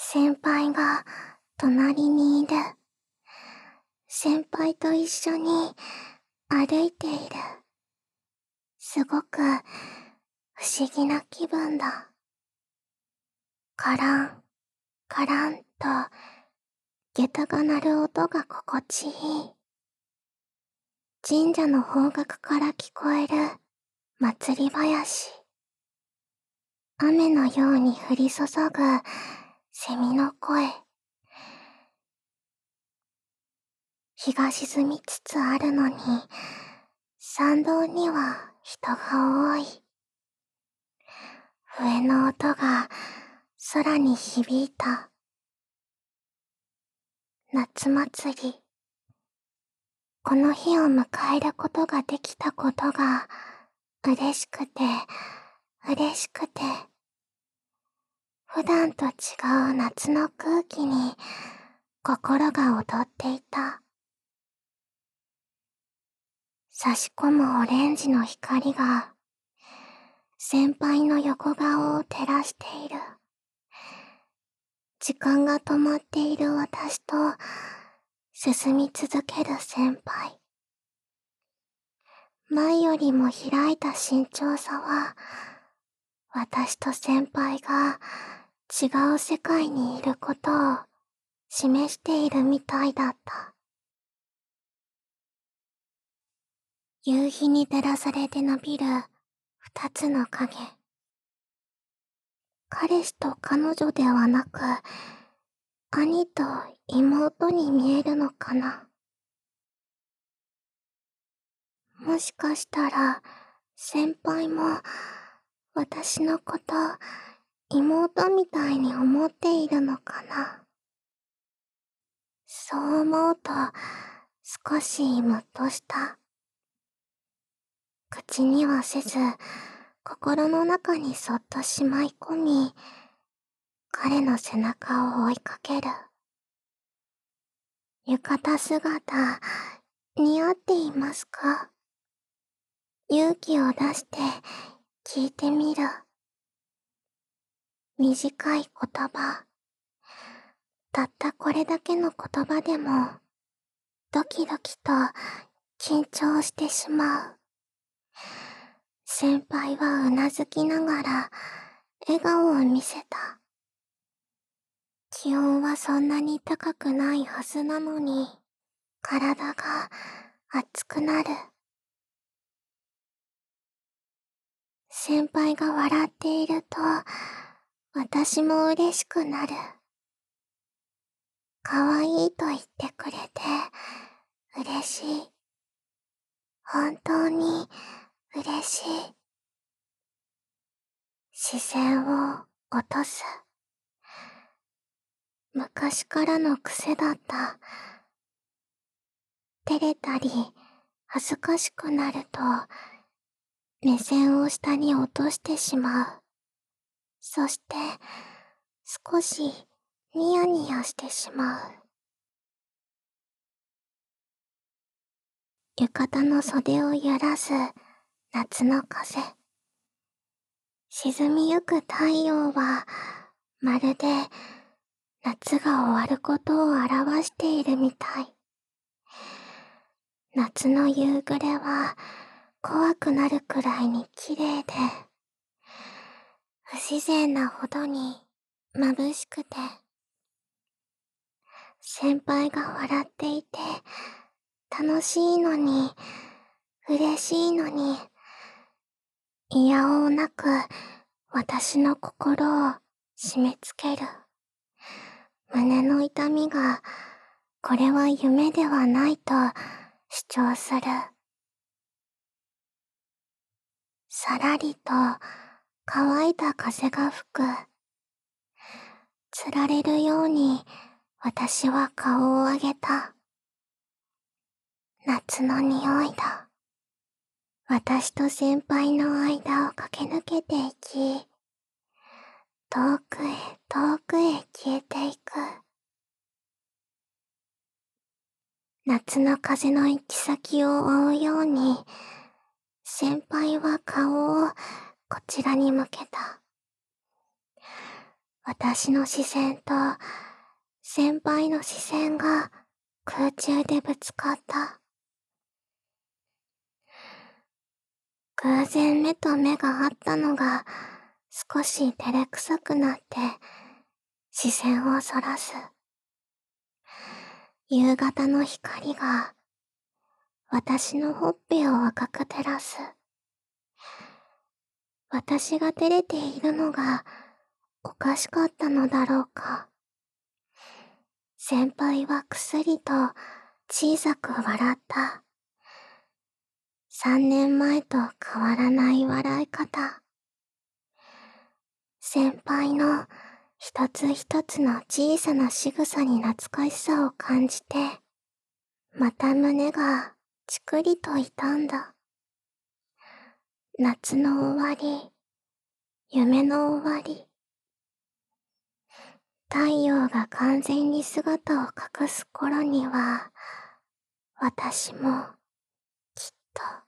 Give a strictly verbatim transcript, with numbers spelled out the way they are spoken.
先輩が隣にいる。先輩と一緒に歩いている。すごく不思議な気分だ。カラン、カランと下駄が鳴る音が心地いい。神社の方角から聞こえる祭り囃子。雨のように降り注ぐセミの声。日が沈みつつあるのに、参道には人が多い。笛の音が空に響いた。夏祭り。この日を迎えることができたことが嬉しくて嬉しくて、普段と違う夏の空気に心が躍っていた。差し込むオレンジの光が先輩の横顔を照らしている。時間が止まっている私と進み続ける先輩。前よりも開いた身長差は、私と先輩が違う世界にいることを示しているみたいだった。夕日に照らされて伸びる二つの影。彼氏と彼女ではなく、兄と妹に見えるのかな。もしかしたら先輩も私のこと妹みたいに思っているのかな。そう思うと少しムッとした。口にはせず心の中にそっとしまい込み、彼の背中を追いかける。浴衣姿似合っていますか？勇気を出して聞いてみる。短い言葉。たったこれだけの言葉でもドキドキと緊張してしまう。先輩はうなずきながら笑顔を見せた。気温はそんなに高くないはずなのに、体が熱くなる。先輩が笑っていると、私も嬉しくなる。可愛いと言ってくれて嬉しい。本当に嬉しい。視線を落とす。昔からの癖だった。照れたり恥ずかしくなると目線を下に落としてしまう。そして少しニヤニヤしてしまう。浴衣の袖を揺らす夏の風。沈みゆく太陽はまるで夏が終わることを表しているみたい。夏の夕暮れは怖くなるくらいに綺麗で、不自然なほどに眩しくて、先輩が笑っていて楽しいのに嬉しいのに、いやおうなく私の心を締め付ける。胸の痛みがこれは夢ではないと主張する。さらりと乾いた風が吹く。つられるように私は顔を上げた。夏の匂いだ。私と先輩の間を駆け抜けていき、遠くへ遠くへ消えていく。夏の風の行き先を追うように、先輩は顔をこちらに向けた。 私の視線と先輩の視線が空中でぶつかった。偶然目と目が合ったのが少し照れくさくなって視線をそらす。夕方の光が私のほっぺを赤く照らす。私が照れているのがおかしかったのだろうか。先輩はくすりと小さく笑った。三年前と変わらない笑い方。先輩の一つ一つの小さな仕草に懐かしさを感じて、また胸がちくりと痛んだ。夏の終わり、夢の終わり。太陽が完全に姿を隠す頃には、私もきっと